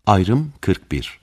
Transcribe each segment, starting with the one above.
Ayrım 41.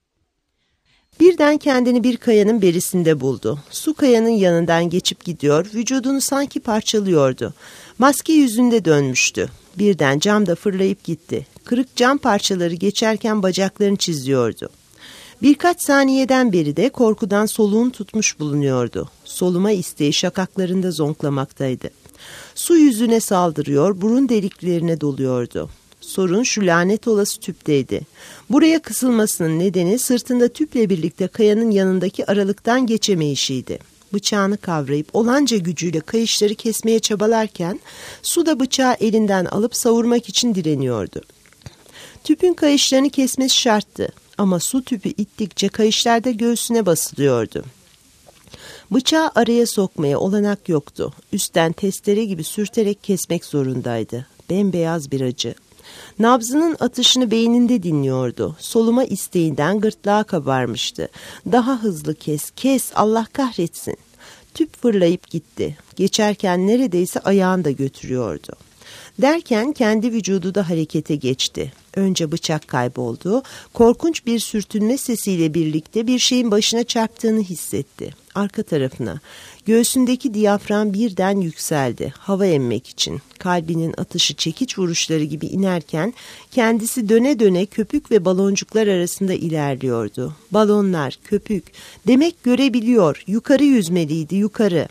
Birden kendini bir kayanın berisinde buldu. Su kayanın yanından geçip gidiyor, vücudunu sanki parçalıyordu. Maske yüzünde dönmüştü. Birden cam da fırlayıp gitti. Kırık cam parçaları geçerken bacaklarını çiziyordu. Birkaç saniyeden beri de korkudan soluğunu tutmuş bulunuyordu. Soluma isteği şakaklarında zonklamaktaydı. Su yüzüne saldırıyor, burun deliklerine doluyordu. Sorun şu lanet olası tüpteydi. Buraya kısılmasının nedeni sırtında tüple birlikte kayanın yanındaki aralıktan geçemeyişiydi. Bıçağını kavrayıp olanca gücüyle kayışları kesmeye çabalarken su da bıçağı elinden alıp savurmak için direniyordu. Tüpün kayışlarını kesmesi şarttı ama su tüpü ittikçe kayışlar da göğsüne basılıyordu. Bıçağı araya sokmaya olanak yoktu. Üstten testere gibi sürterek kesmek zorundaydı. Bembeyaz bir acı. Nabzının atışını beyninde dinliyordu. Soluma isteğinden gırtlağı kabarmıştı. Daha hızlı kes, Allah kahretsin. Tüp fırlayıp gitti. Geçerken neredeyse ayağını da götürüyordu. Derken kendi vücudu da harekete geçti. Önce bıçak kayboldu. Korkunç bir sürtünme sesiyle birlikte bir şeyin başına çarptığını hissetti. Arka tarafına. Göğsündeki diyafram birden yükseldi. Hava emmek için. Kalbinin atışı çekiç vuruşları gibi inerken kendisi döne döne köpük ve baloncuklar arasında ilerliyordu. Balonlar, köpük. Demek görebiliyor. Yukarı yüzmeliydi, yukarı.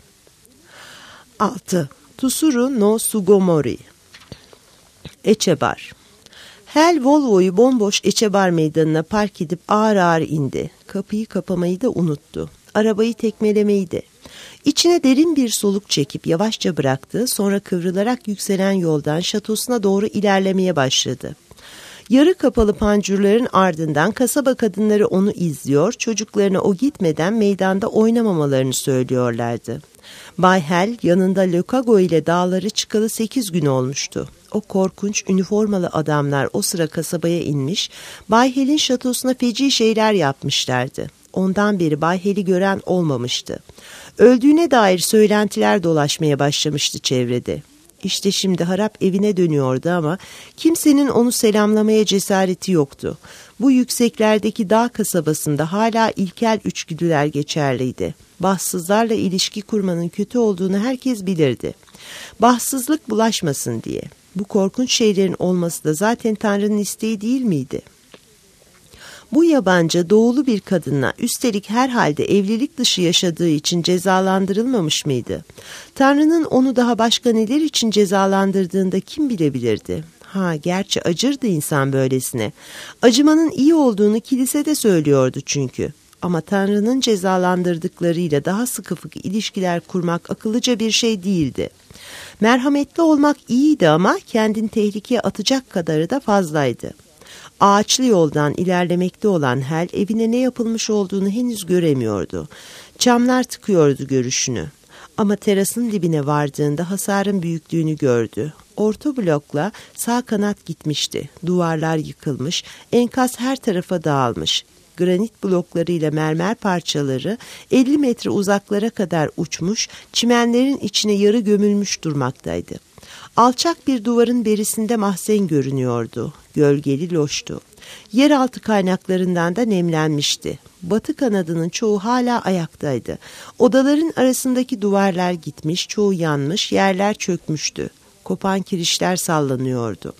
6. Tsuru no Sugomori. Eçebar. Hal Volvo'yu bomboş Eçebar meydanına park edip ağır ağır indi. Kapıyı kapamayı da unuttu. Arabayı tekmelemeyi de. İçine derin bir soluk çekip yavaşça bıraktı, sonra kıvrılarak yükselen yoldan şatosuna doğru ilerlemeye başladı. Yarı kapalı pancurların ardından kasaba kadınları onu izliyor, çocuklarına o gitmeden meydanda oynamamalarını söylüyorlardı. Bay Hal yanında Lokago ile dağları çıkalı 8 gün olmuştu. O korkunç üniformalı adamlar o sıra kasabaya inmiş, Bay Hal'in şatosuna feci şeyler yapmışlardı. Ondan beri Bay Hal'i gören olmamıştı. Öldüğüne dair söylentiler dolaşmaya başlamıştı çevrede. İşte şimdi harap evine dönüyordu ama kimsenin onu selamlamaya cesareti yoktu. Bu yükseklerdeki dağ kasabasında hala ilkel içgüdüler geçerliydi. Bahtsızlarla ilişki kurmanın kötü olduğunu herkes bilirdi. Bahtsızlık bulaşmasın diye. Bu korkunç şeylerin olması da zaten Tanrı'nın isteği değil miydi? Bu yabancı doğulu bir kadınla üstelik herhalde evlilik dışı yaşadığı için cezalandırılmamış mıydı? Tanrı'nın onu daha başka neler için cezalandırdığında kim bilebilirdi? Gerçi acırdı insan böylesine. Acımanın iyi olduğunu kilisede söylüyordu çünkü. Ama Tanrı'nın cezalandırdıklarıyla daha sıkı fıkı ilişkiler kurmak akıllıca bir şey değildi. Merhametli olmak iyiydi ama kendini tehlikeye atacak kadarı da fazlaydı. Ağaçlı yoldan ilerlemekte olan Hal evine ne yapılmış olduğunu henüz göremiyordu. Çamlar tıkıyordu görüşünü. Ama terasın dibine vardığında hasarın büyüklüğünü gördü. Orta blokla sağ kanat gitmişti. Duvarlar yıkılmış, enkaz her tarafa dağılmış. Granit bloklarıyla mermer parçaları 50 metre uzaklara kadar uçmuş, çimenlerin içine yarı gömülmüş durmaktaydı. Alçak bir duvarın berisinde mahzen görünüyordu. Gölgeli loştu. Yeraltı kaynaklarından da nemlenmişti. Batı kanadının çoğu hala ayaktaydı. Odaların arasındaki duvarlar gitmiş, çoğu yanmış, yerler çökmüştü. Kopan kirişler sallanıyordu.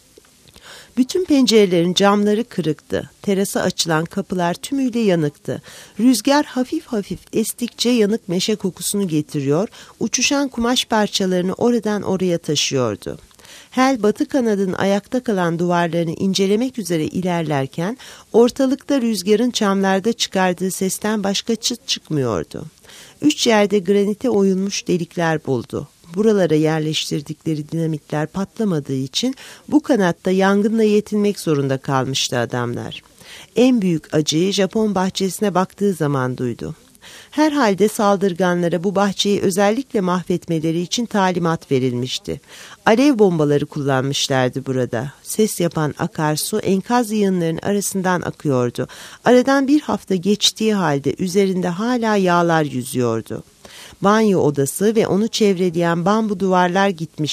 Bütün pencerelerin camları kırıktı. Terasa açılan kapılar tümüyle yanıktı. Rüzgar hafif hafif estikçe yanık meşe kokusunu getiriyor, uçuşan kumaş parçalarını oradan oraya taşıyordu. Hal batı kanadının ayakta kalan duvarlarını incelemek üzere ilerlerken ortalıkta rüzgarın çamlarda çıkardığı sesten başka çıt çıkmıyordu. 3 yerde granite oyulmuş delikler buldu. Buralara yerleştirdikleri dinamitler patlamadığı için bu kanatta yangınla yetinmek zorunda kalmıştı adamlar. En büyük acıyı Japon bahçesine baktığı zaman duydu. Herhalde saldırganlara bu bahçeyi özellikle mahvetmeleri için talimat verilmişti. Alev bombaları kullanmışlardı burada. Ses yapan akarsu enkaz yığınlarının arasından akıyordu. Aradan bir hafta geçtiği halde üzerinde hala yağlar yüzüyordu. Banyo odası ve onu çevreleyen bambu duvarlar gitmişti.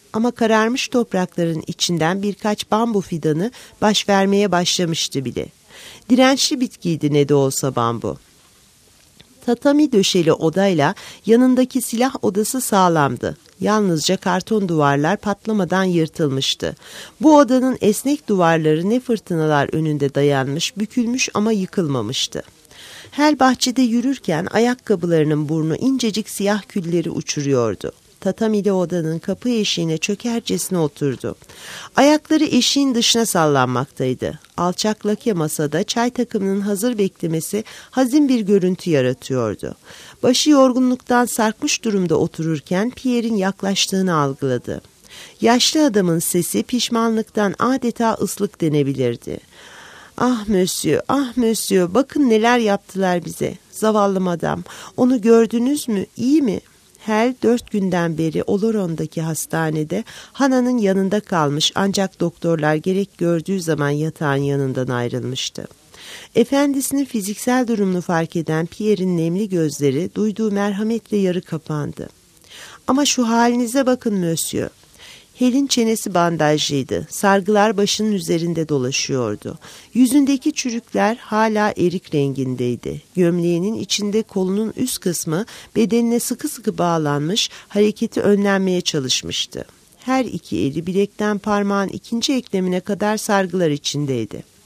Ama kararmış toprakların içinden birkaç bambu fidanı baş vermeye başlamıştı bile. Dirençli bitkiydi ne de olsa bambu. Tatami döşeli odayla yanındaki silah odası sağlamdı. Yalnızca karton duvarlar patlamadan yırtılmıştı. Bu odanın esnek duvarları ne fırtınalar önünde dayanmış, bükülmüş ama yıkılmamıştı. Hel bahçede yürürken ayakkabılarının burnu incecik siyah külleri uçuruyordu. Tatamili odanın kapı eşiğine çökercesine oturdu. Ayakları eşiğin dışına sallanmaktaydı. Alçak lake masada çay takımının hazır beklemesi hazin bir görüntü yaratıyordu. Başı yorgunluktan sarkmış durumda otururken Pierre'in yaklaştığını algıladı. Yaşlı adamın sesi pişmanlıktan adeta ıslık denebilirdi. "Ah monsieur, ah monsieur, bakın neler yaptılar bize. Zavallı adam, onu gördünüz mü, iyi mi?" Hel 4 günden beri Oloron'daki hastanede Hana'nın yanında kalmış ancak doktorlar gerek gördüğü zaman yatağın yanından ayrılmıştı. Efendisinin fiziksel durumunu fark eden Pierre'in nemli gözleri duyduğu merhametle yarı kapandı. "Ama şu halinize bakın monsieur." Hel'in çenesi bandajlıydı. Sargılar başının üzerinde dolaşıyordu. Yüzündeki çürükler hala erik rengindeydi. Gömleğinin içinde kolunun üst kısmı bedenine sıkı sıkı bağlanmış, hareketi önlenmeye çalışmıştı. Her iki eli bilekten parmağın ikinci eklemine kadar sargılar içindeydi.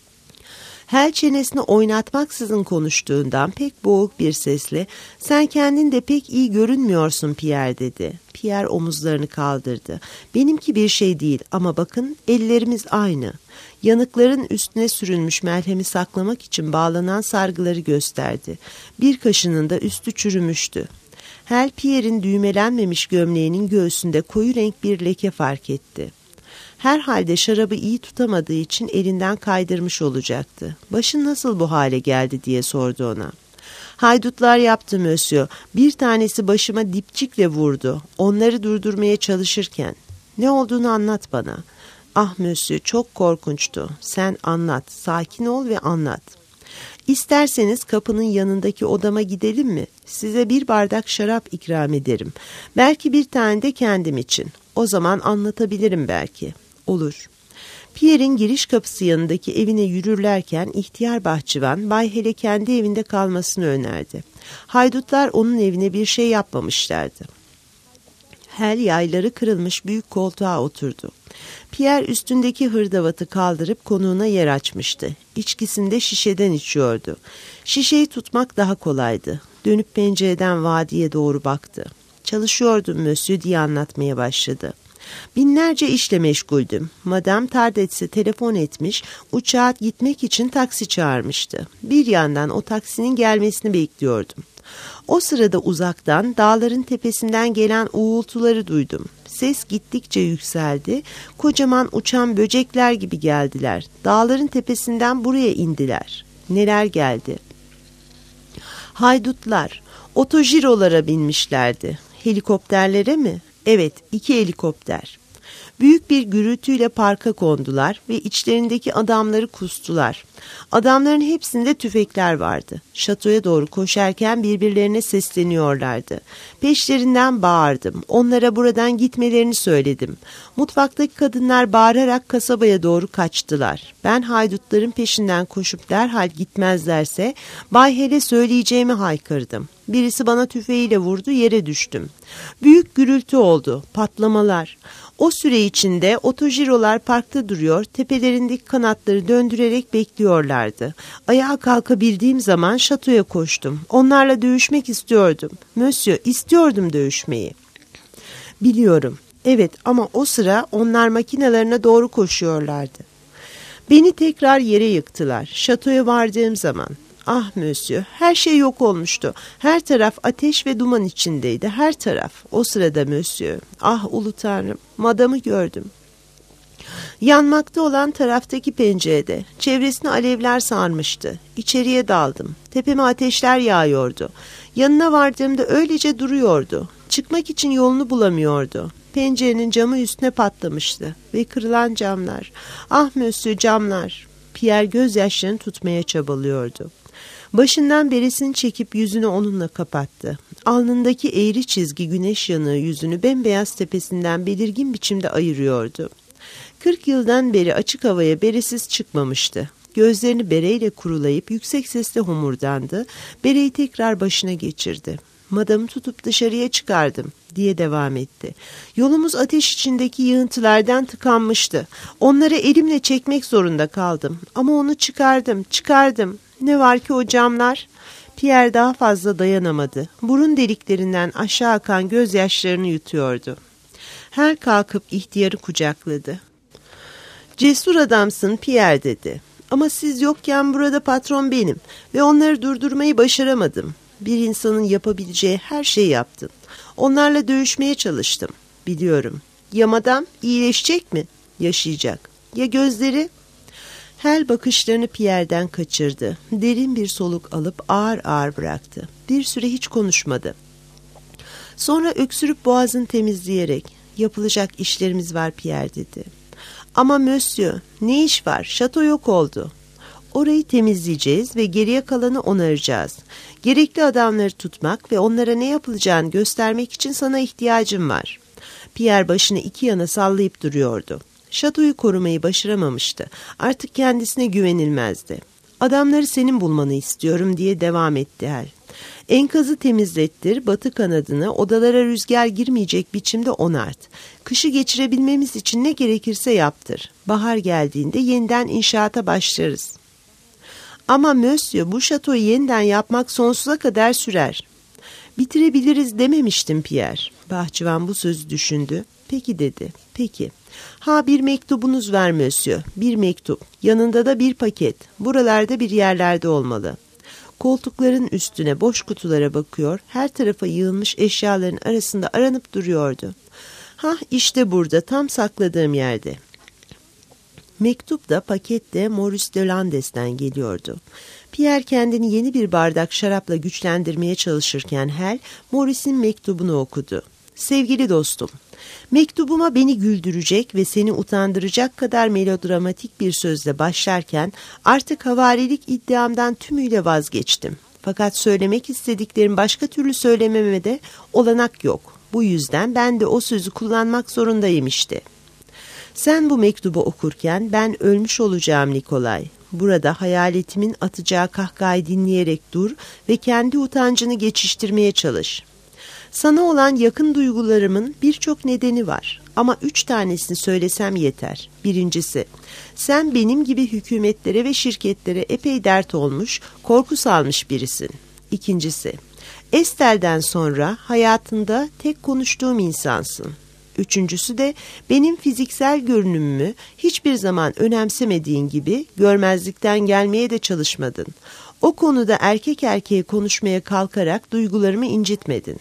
Hel çenesini oynatmaksızın konuştuğundan pek boğuk bir sesle "Sen kendin de pek iyi görünmüyorsun Pierre" dedi. Pierre omuzlarını kaldırdı. "Benimki bir şey değil ama bakın ellerimiz aynı." Yanıkların üstüne sürülmüş merhemi saklamak için bağlanan sargıları gösterdi. Bir kaşının da üstü çürümüştü. Hel Pierre'in düğmelenmemiş gömleğinin göğsünde koyu renk bir leke fark etti. Herhalde şarabı iyi tutamadığı için elinden kaydırmış olacaktı. "Başın nasıl bu hale geldi?" diye sordu ona. "Haydutlar yaptı monsieur. Bir tanesi başıma dipçikle vurdu. Onları durdurmaya çalışırken." "Ne olduğunu anlat bana." "Ah monsieur, çok korkunçtu. Sen anlat. Sakin ol ve anlat." "İsterseniz kapının yanındaki odama gidelim mi? Size bir bardak şarap ikram ederim. Belki bir tane de kendim için. O zaman anlatabilirim belki." "Olur." Pierre'in giriş kapısı yanındaki evine yürürlerken ihtiyar bahçıvan Bay Hel'e kendi evinde kalmasını önerdi. Haydutlar onun evine bir şey yapmamışlardı. Hel yayları kırılmış büyük koltuğa oturdu. Pierre üstündeki hırdavatı kaldırıp konuğuna yer açmıştı. İçkisini de şişeden içiyordu. Şişeyi tutmak daha kolaydı. Dönüp pencereden vadiye doğru baktı. "Çalışıyordum monsieur" diye anlatmaya başladı. "Binlerce işle meşguldüm. Madame Tardets'e telefon etmiş, uçağa gitmek için taksi çağırmıştı. Bir yandan o taksinin gelmesini bekliyordum. O sırada uzaktan dağların tepesinden gelen uğultuları duydum. Ses gittikçe yükseldi. Kocaman uçan böcekler gibi geldiler. Dağların tepesinden buraya indiler. Neler geldi? Haydutlar, otojirolara binmişlerdi. Helikopterlere mi? Evet, 2 helikopter. Büyük bir gürültüyle parka kondular ve içlerindeki adamları kustular. Adamların hepsinde tüfekler vardı. Şatoya doğru koşarken birbirlerine sesleniyorlardı. Peşlerinden bağırdım. Onlara buradan gitmelerini söyledim. Mutfaktaki kadınlar bağırarak kasabaya doğru kaçtılar. Ben haydutların peşinden koşup derhal gitmezlerse Bay Hel'e söyleyeceğimi haykırdım. Birisi bana tüfeğiyle vurdu, yere düştüm. Büyük gürültü oldu, patlamalar. O süre içinde otojirolar parkta duruyor, tepelerindeki kanatları döndürerek bekliyorlardı. Ayağa kalkabildiğim zaman şatoya koştum. Onlarla dövüşmek istiyordum. Monsieur, istiyordum dövüşmeyi. Biliyorum. Evet, ama o sıra onlar makinelerine doğru koşuyorlardı. Beni tekrar yere yıktılar. Şatoya vardığım zaman. Ah monsieur, her şey yok olmuştu. Her taraf ateş ve duman içindeydi, her taraf. O sırada monsieur, ah ulu tanrım, madamı gördüm. Yanmakta olan taraftaki pencerede, çevresini alevler sarmıştı. İçeriye daldım. Tepeme ateşler yağıyordu. Yanına vardığımda öylece duruyordu. Çıkmak için yolunu bulamıyordu. Pencerenin camı üstüne patlamıştı. Ve kırılan camlar. Ah monsieur, camlar. Pierre gözyaşlarını tutmaya çabalıyordu. Başından beresini çekip yüzünü onunla kapattı. Alnındaki eğri çizgi güneş yanığı yüzünü bembeyaz tepesinden belirgin biçimde ayırıyordu. 40 yıldan beri açık havaya beresiz çıkmamıştı. Gözlerini bereyle kurulayıp yüksek sesle homurdandı. Bereyi tekrar başına geçirdi. Madamı tutup dışarıya çıkardım diye devam etti. Yolumuz ateş içindeki yığıntılardan tıkanmıştı. Onları elimle çekmek zorunda kaldım. Ama onu çıkardım. Ne var ki o camlar? Pierre daha fazla dayanamadı. Burun deliklerinden aşağı akan gözyaşlarını yutuyordu. Her kalkıp ihtiyarı kucakladı. Cesur adamsın Pierre dedi. Ama siz yokken burada patron benim ve onları durdurmayı başaramadım. Bir insanın yapabileceği her şeyi yaptın. Onlarla dövüşmeye çalıştım. Biliyorum. Ya madam iyileşecek mi? Yaşayacak. Ya gözleri? Hel bakışlarını Pierre'den kaçırdı. Derin bir soluk alıp ağır ağır bıraktı. Bir süre hiç konuşmadı. Sonra öksürüp boğazını temizleyerek yapılacak işlerimiz var Pierre dedi. Ama monsieur ne iş var? Şato yok oldu. Orayı temizleyeceğiz ve geriye kalanı onaracağız. Gerekli adamları tutmak ve onlara ne yapılacağını göstermek için sana ihtiyacım var. Pierre başını iki yana sallayıp duruyordu. Şatoyu korumayı başaramamıştı. Artık kendisine güvenilmezdi. Adamları senin bulmanı istiyorum diye devam etti Hel. Enkazı temizlettir, batı kanadını odalara rüzgar girmeyecek biçimde onart. Kışı geçirebilmemiz için ne gerekirse yaptır. Bahar geldiğinde yeniden inşaata başlarız. Ama monsieur bu şatoyu yeniden yapmak sonsuza kadar sürer. Bitirebiliriz dememiştim Pierre. Bahçıvan bu sözü düşündü. Peki dedi. Peki. Ha bir mektubunuz var monsieur. Bir mektup. Yanında da bir paket. Buralarda bir yerlerde olmalı. Koltukların üstüne boş kutulara bakıyor. Her tarafa yığılmış eşyaların arasında aranıp duruyordu. Ha işte burada tam sakladığım yerde. Mektup da paket de Maurice de Landes'ten geliyordu. Pierre kendini yeni bir bardak şarapla güçlendirmeye çalışırken Hel, Maurice'in mektubunu okudu. Sevgili dostum, mektubuma beni güldürecek ve seni utandıracak kadar melodramatik bir sözle başlarken artık havarilik iddiamdan tümüyle vazgeçtim. Fakat söylemek istediklerim başka türlü söylememe de olanak yok. Bu yüzden ben de o sözü kullanmak zorundayım işte. Sen bu mektubu okurken ben ölmüş olacağım Nikolay. Burada hayaletimin atacağı kahkahayı dinleyerek dur ve kendi utancını geçiştirmeye çalış. Sana olan yakın duygularımın birçok nedeni var ama 3 tanesini söylesem yeter. Birincisi, sen benim gibi hükümetlere ve şirketlere epey dert olmuş, korku salmış birisin. İkincisi, Estel'den sonra hayatında tek konuştuğum insansın. Üçüncüsü de benim fiziksel görünümümü hiçbir zaman önemsemediğin gibi görmezlikten gelmeye de çalışmadın. O konuda erkek erkeğe konuşmaya kalkarak duygularımı incitmedin.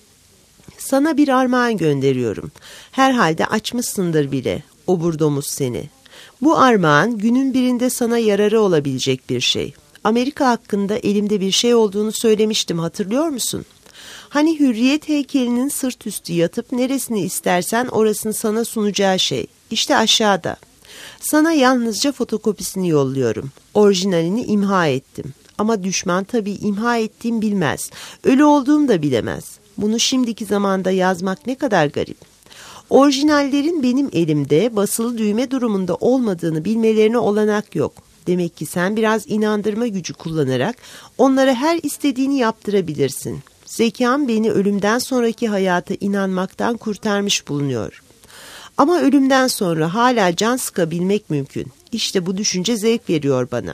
Sana bir armağan gönderiyorum. Herhalde açmışsındır bile, oburdomuz seni. Bu armağan günün birinde sana yararı olabilecek bir şey. Amerika hakkında elimde bir şey olduğunu söylemiştim, hatırlıyor musun? Hani hürriyet heykelinin sırt üstü yatıp neresini istersen orasını sana sunacağı şey. İşte aşağıda. Sana yalnızca fotokopisini yolluyorum. Orijinalini imha ettim. Ama düşman tabii imha ettiğim bilmez. Ölü olduğum da bilemez. Bunu şimdiki zamanda yazmak ne kadar garip. Orijinallerin benim elimde basılı düğme durumunda olmadığını bilmelerine olanak yok. Demek ki sen biraz inandırma gücü kullanarak onlara her istediğini yaptırabilirsin. Zekam beni ölümden sonraki hayata inanmaktan kurtarmış bulunuyor. Ama ölümden sonra hala can sıkabilmek mümkün. İşte bu düşünce zevk veriyor bana.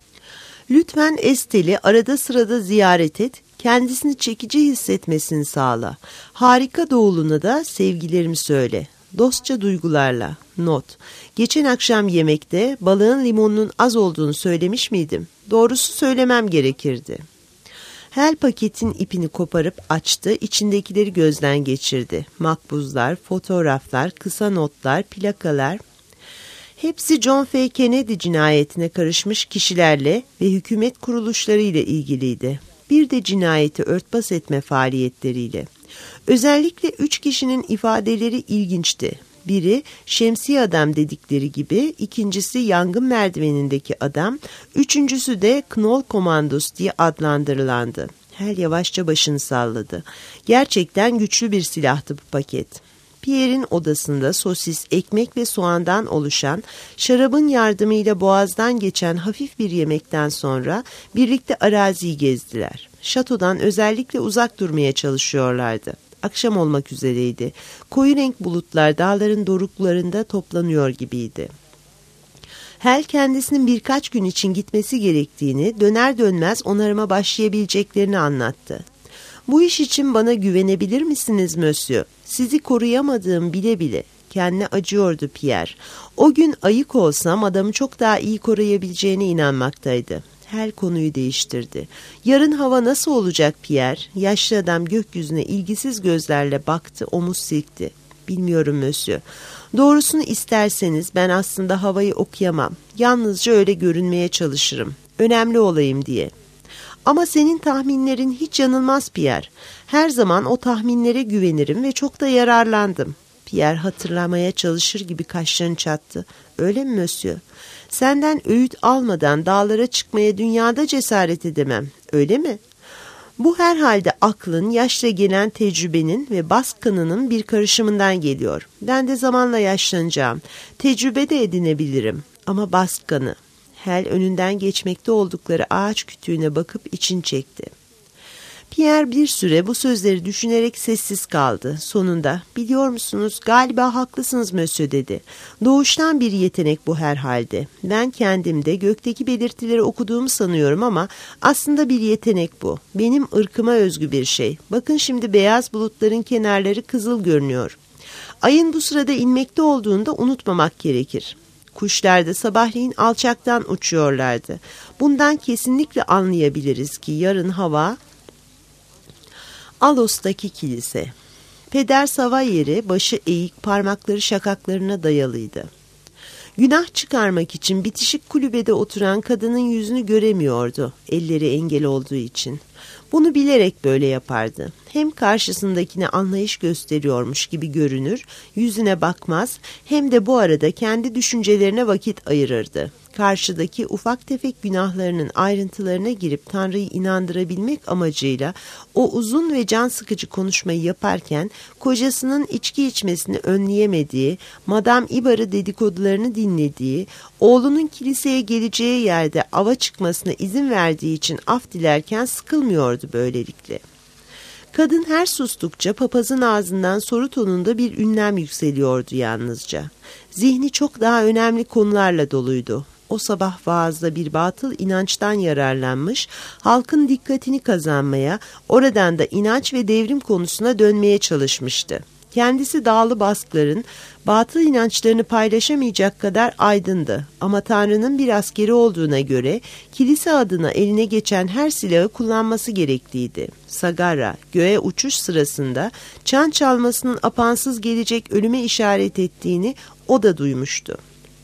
Lütfen Estel'i arada sırada ziyaret et, kendisini çekici hissetmesini sağla. Harika doğuluna da sevgilerimi söyle. Dostça duygularla. Not. Geçen akşam yemekte balığın limonunun az olduğunu söylemiş miydim? Doğrusu söylemem gerekirdi. Hel paketin ipini koparıp açtı, içindekileri gözden geçirdi. Makbuzlar, fotoğraflar, kısa notlar, plakalar. Hepsi John F. Kennedy cinayetine karışmış kişilerle ve hükümet kuruluşları ile ilgiliydi. Bir de cinayeti örtbas etme faaliyetleriyle. Özellikle 3 kişinin ifadeleri ilginçti. Biri şemsiye adam dedikleri gibi, ikincisi yangın merdivenindeki adam, üçüncüsü de Knoll Kommandos diye adlandırılandı. Hal yavaşça başını salladı. Gerçekten güçlü bir silahtı bu paket. Pierre'in odasında sosis, ekmek ve soğandan oluşan, şarabın yardımıyla boğazdan geçen hafif bir yemekten sonra birlikte araziyi gezdiler. Şatodan özellikle uzak durmaya çalışıyorlardı. Akşam olmak üzereydi. Koyu renk bulutlar dağların doruklarında toplanıyor gibiydi. Hal kendisinin birkaç gün için gitmesi gerektiğini, döner dönmez onarıma başlayabileceklerini anlattı. "Bu iş için bana güvenebilir misiniz Monsieur? Sizi koruyamadığım bile bile." Kendine acıyordu Pierre. O gün ayık olsam adamı çok daha iyi koruyabileceğine inanmaktaydı. Hal konuyu değiştirdi. "Yarın hava nasıl olacak Pierre?" Yaşlı adam gökyüzüne ilgisiz gözlerle baktı, omuz silkti. "Bilmiyorum Monsieur. Doğrusunu isterseniz ben aslında havayı okuyamam. Yalnızca öyle görünmeye çalışırım. Önemli olayım diye." "Ama senin tahminlerin hiç yanılmaz Pierre. Her zaman o tahminlere güvenirim ve çok da yararlandım." Pierre hatırlamaya çalışır gibi kaşlarını çattı. "Öyle mi Monsieur? Senden öğüt almadan dağlara çıkmaya dünyada cesaret edemem. Öyle mi?" "Bu herhalde aklın, yaşla gelen tecrübenin ve Bask kanının bir karışımından geliyor. Ben de zamanla yaşlanacağım. Tecrübe de edinebilirim. Ama Bask kanı." Hal önünden geçmekte oldukları ağaç kütüğüne bakıp için çekti. Pierre bir süre bu sözleri düşünerek sessiz kaldı. Sonunda "Biliyor musunuz, galiba haklısınız Monsieur" dedi. "Doğuştan bir yetenek bu herhalde. Ben kendimde gökteki belirtileri okuduğumu sanıyorum ama aslında bir yetenek bu. Benim ırkıma özgü bir şey. Bakın şimdi beyaz bulutların kenarları kızıl görünüyor. Ayın bu sırada inmekte olduğunu da unutmamak gerekir. Kuşlar da sabahleyin alçaktan uçuyorlardı. Bundan kesinlikle anlayabiliriz ki yarın hava..." Alos'taki kilise. Peder Savaryeri başı eğik, parmakları şakaklarına dayalıydı. Günah çıkarmak için bitişik kulübede oturan kadının yüzünü göremiyordu, elleri engel olduğu için. Bunu bilerek böyle yapardı. Hem karşısındakine anlayış gösteriyormuş gibi görünür, yüzüne bakmaz, hem de bu arada kendi düşüncelerine vakit ayırırdı. Karşıdaki ufak tefek günahlarının ayrıntılarına girip Tanrı'yı inandırabilmek amacıyla o uzun ve can sıkıcı konuşmayı yaparken kocasının içki içmesini önleyemediği, Madame Ibar'ı dedikodularını dinlediği, oğlunun kiliseye geleceği yerde ava çıkmasına izin verdiği için af dilerken sıkılmıyordu böylelikle. Kadın her sustukça papazın ağzından soru tonunda bir ünlem yükseliyordu yalnızca. Zihni çok daha önemli konularla doluydu. O sabah vaazda bir batıl inançtan yararlanmış, halkın dikkatini kazanmaya, oradan da inanç ve devrim konusuna dönmeye çalışmıştı. Kendisi dağlı Baskların batıl inançlarını paylaşamayacak kadar aydındı ama Tanrı'nın bir askeri olduğuna göre kilise adına eline geçen her silahı kullanması gerekliydi. Sagarra, göğe uçuş sırasında çan çalmasının apansız gelecek ölüme işaret ettiğini o da duymuştu.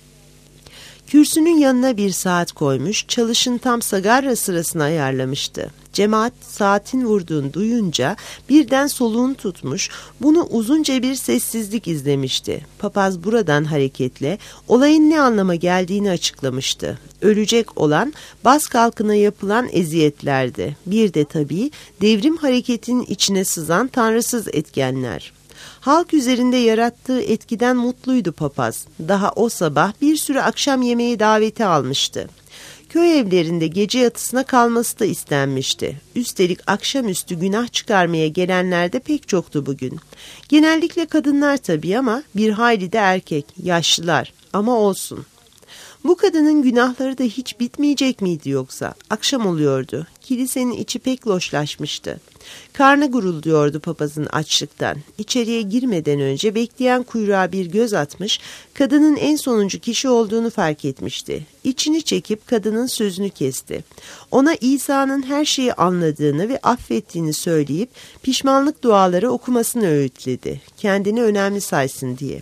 Kürsünün yanına bir saat koymuş, çalışın tam Sagarra sırasını ayarlamıştı. Cemaat saatin vurduğunu duyunca birden soluğunu tutmuş, bunu uzunca bir sessizlik izlemişti. Papaz buradan hareketle olayın ne anlama geldiğini açıklamıştı. Ölecek olan Bask halkına yapılan eziyetlerdi. Bir de tabii devrim hareketinin içine sızan tanrısız etkenler. Halk üzerinde yarattığı etkiden mutluydu papaz. Daha o sabah bir sürü akşam yemeği daveti almıştı. Köy evlerinde gece yatısına kalması da istenmişti. Üstelik akşamüstü günah çıkarmaya gelenler de pek çoktu bugün. Genellikle kadınlar tabii ama bir hayli de erkek, yaşlılar ama olsun. Bu kadının günahları da hiç bitmeyecek miydi yoksa? Akşam oluyordu. Kilisenin içi pek loşlaşmıştı. Karnı gurulduyordu papazın açlıktan. İçeriye girmeden önce bekleyen kuyruğa bir göz atmış, kadının en sonuncu kişi olduğunu fark etmişti. İçini çekip kadının sözünü kesti. Ona İsa'nın her şeyi anladığını ve affettiğini söyleyip pişmanlık duaları okumasını öğütledi. Kendini önemli saysın diye.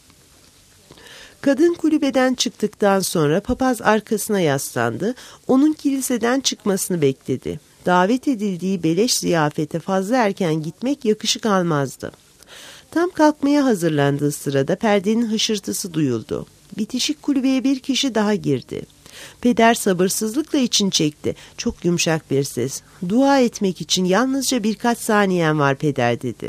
Kadın kulübeden çıktıktan sonra papaz arkasına yaslandı, onun kiliseden çıkmasını bekledi. Davet edildiği beleş ziyafete fazla erken gitmek yakışık almazdı. Tam kalkmaya hazırlandığı sırada perdenin hışırtısı duyuldu. Bitişik kulübeye bir kişi daha girdi. Peder sabırsızlıkla için çekti. Çok yumuşak bir ses. "Dua etmek için yalnızca birkaç saniyen var peder," dedi.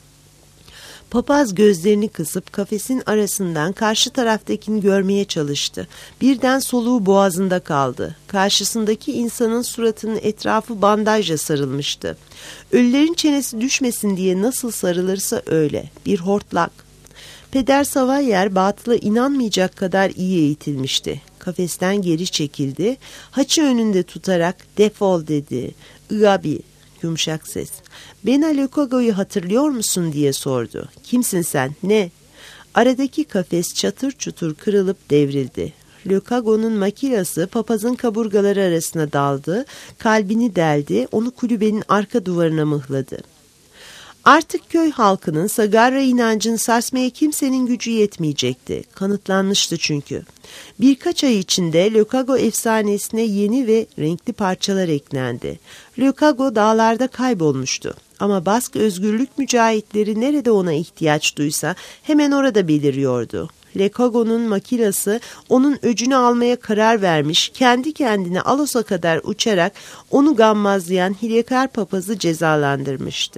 Papaz gözlerini kısıp kafesin arasından karşı taraftakini görmeye çalıştı. Birden soluğu boğazında kaldı. Karşısındaki insanın suratının etrafı bandajla sarılmıştı. Ölülerin çenesi düşmesin diye nasıl sarılırsa öyle. Bir hortlak. Peder Savayer batıla inanmayacak kadar iyi eğitilmişti. Kafesten geri çekildi. Haçı önünde tutarak "Defol," dedi. "Igabi," yumuşak ses. "Bena Lucago'yu hatırlıyor musun?" diye sordu. "Kimsin sen? Ne?" Aradaki kafes çatır çutur kırılıp devrildi. Lucago'nun makinası papazın kaburgaları arasına daldı, kalbini deldi, onu kulübenin arka duvarına mıhladı. Artık köy halkının Sagarra inancını sarsmaya kimsenin gücü yetmeyecekti. Kanıtlanmıştı çünkü. Birkaç ay içinde Lucago efsanesine yeni ve renkli parçalar eklendi. Lucago dağlarda kaybolmuştu. Ama Bask özgürlük mücahitleri nerede ona ihtiyaç duysa hemen orada beliriyordu. Lucago'nun makinası onun öcünü almaya karar vermiş, kendi kendine Alos'a kadar uçarak onu gammazlayan hilekar papazı cezalandırmıştı.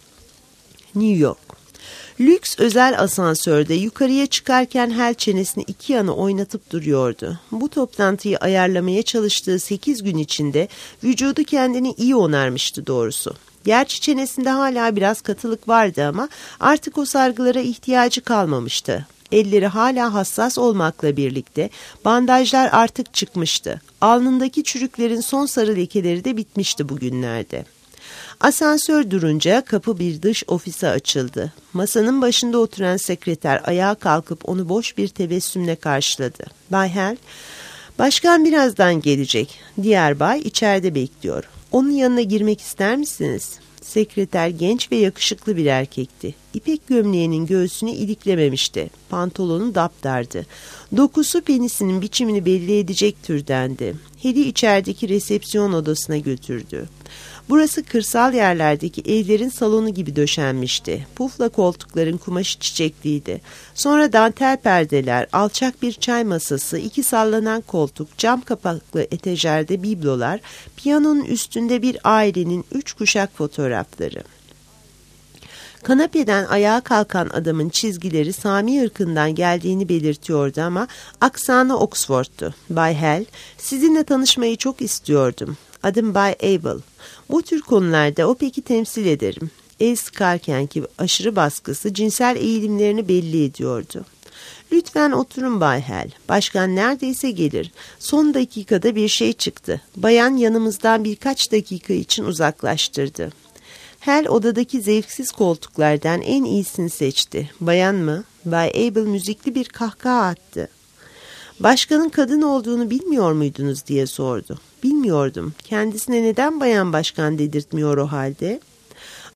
New York. Lüks özel asansörde yukarıya çıkarken Hal çenesini iki yana oynatıp duruyordu. Bu toplantıyı ayarlamaya çalıştığı 8 gün içinde vücudu kendini iyi onarmıştı doğrusu. Gerçi çenesinde hala biraz katılık vardı ama artık o sargılara ihtiyacı kalmamıştı. Elleri hala hassas olmakla birlikte bandajlar artık çıkmıştı. Alnındaki çürüklerin son sarı lekeleri de bitmişti bugünlerde. Asansör durunca kapı bir dış ofise açıldı. Masanın başında oturan sekreter ayağa kalkıp onu boş bir tebessümle karşıladı. "Bay Hal, başkan birazdan gelecek. Diğer bay içeride bekliyor. Onun yanına girmek ister misiniz?" Sekreter genç ve yakışıklı bir erkekti. İpek gömleğinin göğsünü iliklememişti. Pantolonu daptardı. Dokusu penisinin biçimini belli edecek türdendi. Hal'i içerideki resepsiyon odasına götürdü. Burası kırsal yerlerdeki evlerin salonu gibi döşenmişti. Pufla koltukların kumaşı çiçekliydi. Sonra dantel perdeler, alçak bir çay masası, 2 sallanan koltuk, cam kapaklı etejerde biblolar, piyanonun üstünde bir ailenin 3 kuşak fotoğrafları. Kanapeden ayağa kalkan adamın çizgileri Sami ırkından geldiğini belirtiyordu ama aksanı Oxford'tu. "Bay Hal, sizinle tanışmayı çok istiyordum. Adım Bay Abel. Bu tür konularda OPEC'i temsil ederim." El sıkarkenki aşırı baskısı cinsel eğilimlerini belli ediyordu. "Lütfen oturun Bay Hal. Başkan neredeyse gelir. Son dakikada bir şey çıktı. Bayan yanımızdan birkaç dakika için uzaklaştırdı." Hal odadaki zevksiz koltuklardan en iyisini seçti. "Bayan mı?" Bay Abel müzikli bir kahkaha attı. "Başkanın kadın olduğunu bilmiyor muydunuz?" diye sordu. "Bilmiyordum. Kendisine neden bayan başkan dedirtmiyor o halde?"